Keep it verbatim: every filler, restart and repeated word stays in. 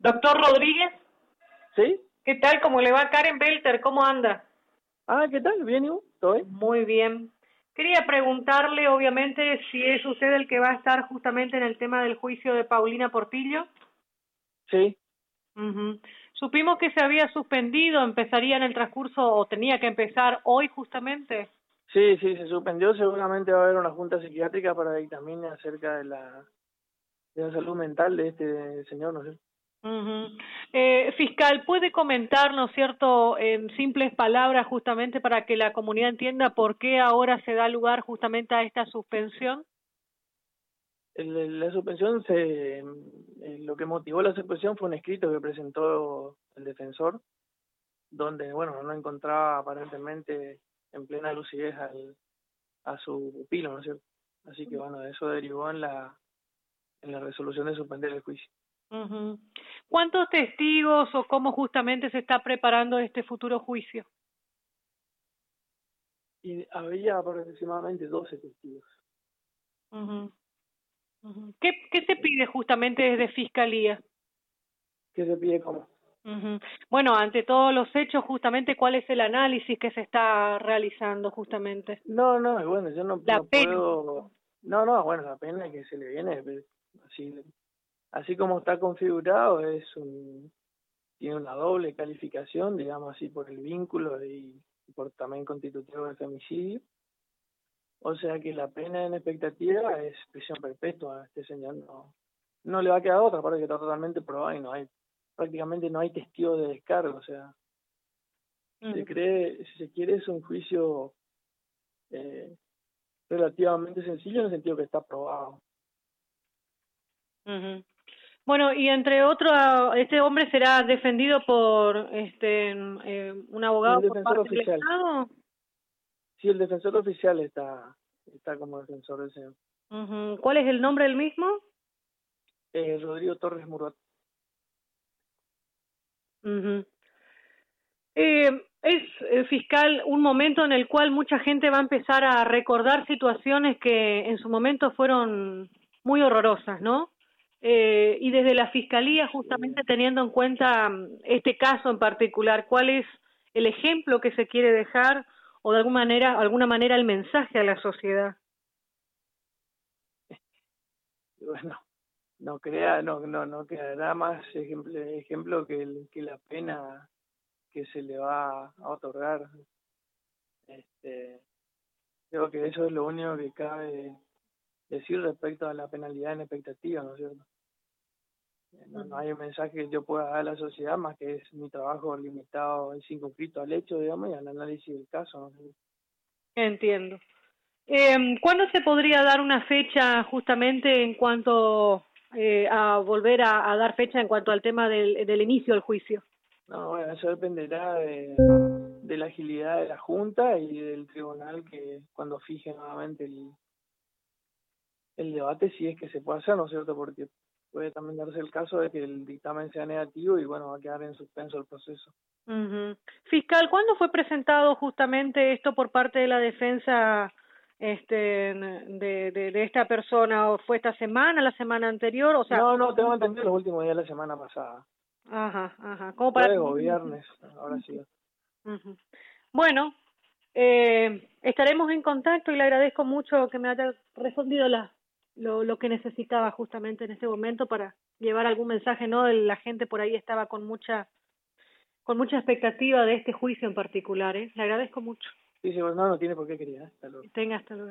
Doctor Rodríguez, ¿Sí? ¿qué tal? ¿Cómo le va? Karen Belter, ¿cómo anda? Ah, ¿qué tal? ¿Bien, Ivo? ¿Todo bien? Muy bien. Quería preguntarle, obviamente, si es usted el que va a estar justamente en el tema del juicio de Paulina Portillo. Sí. Uh-huh. Supimos que se había suspendido, empezaría en el transcurso, o tenía que empezar hoy justamente. Sí, sí, se suspendió. Seguramente va a haber una junta psiquiátrica para dictamen acerca de la, de la salud mental de este señor, ¿no sé. Uh-huh. Eh, fiscal, ¿puede comentar, ¿no es cierto?, en simples palabras, justamente para que la comunidad entienda por qué ahora se da lugar justamente a esta suspensión? El- el- la suspensión, se, eh, lo que motivó la suspensión fue un escrito que presentó el defensor, donde, bueno, no encontraba aparentemente en plena lucidez al, a su pupilo, ¿no es cierto? Así que, bueno, eso derivó en la, en la resolución de suspender el juicio. Uh-huh. ¿Cuántos testigos o cómo justamente se está preparando este futuro juicio? Y había aproximadamente doce testigos. Uh-huh. Uh-huh. ¿Qué, qué se pide justamente desde Fiscalía? ¿Qué se pide como? Uh-huh. Bueno, ante todos los hechos, justamente, ¿cuál es el análisis que se está realizando justamente? No, no, bueno, yo no, La no pena. puedo, no, no, bueno, la pena que se le viene, pues, así, así como está configurado, es un, tiene una doble calificación, digamos así, por el vínculo y por también constitutivo de femicidio, o sea que la pena en expectativa es prisión perpetua. A este señor no, no le va a quedar otra, porque está totalmente probado y no hay, prácticamente no hay testigo de descargo, o sea, Uh-huh. se cree, si se quiere, es un juicio eh, relativamente sencillo en el sentido que está probado. Uh-huh. Bueno, y entre otros, este hombre será defendido por este eh, un Y el abogado por defensor parte del oficial, Estado. sí, el defensor oficial está, está como defensor del señor. Uh-huh. ¿Cuál es el nombre del mismo? Eh, Rodrigo Torres Murat. Uh-huh. Eh, es, eh, fiscal, un momento en el cual mucha gente va a empezar a recordar situaciones que en su momento fueron muy horrorosas, ¿no? Eh, y desde la Fiscalía, justamente Eh, teniendo en cuenta mm, este caso en particular, ¿cuál es el ejemplo que se quiere dejar o de alguna manera, alguna manera el mensaje a la sociedad? bueno, no crea, no, no, no quedará más ejemplo, ejemplo que, el, que la pena que se le va a otorgar. Este, creo que eso es lo único que cabe decir respecto a la penalidad en expectativa, ¿no es cierto? No, no hay un mensaje que yo pueda dar a la sociedad más que es mi trabajo limitado y circunscrito al hecho, digamos, y al análisis del caso, ¿no? Entiendo. Eh, ¿Cuándo se podría dar una fecha justamente en cuanto eh, a volver a, a dar fecha en cuanto al tema del, del inicio del juicio? No, bueno, eso dependerá de, de la agilidad de la Junta y del tribunal que cuando fije nuevamente el, el debate, si es que se puede hacer, ¿no es cierto? Porque puede también darse el caso de que el dictamen sea negativo y bueno, va a quedar en suspenso el proceso. Uh-huh. Fiscal, ¿cuándo fue presentado justamente esto por parte de la defensa este, de, de, de esta persona? ¿O fue esta semana, la semana anterior? O sea, No, no, tengo entendido los últimos días de la semana pasada. ajá, ajá, como para... Jueves o viernes, ahora sí. Uh-huh. Bueno, eh, estaremos en contacto y le agradezco mucho que me haya respondido la, lo, lo que necesitaba justamente en este momento para llevar algún mensaje, ¿no? La gente por ahí estaba con mucha con mucha expectativa de este juicio en particular, ¿eh? Le agradezco mucho. Sí, sí, bueno, no, no tiene por qué, querida. Hasta luego. Que tenga hasta luego.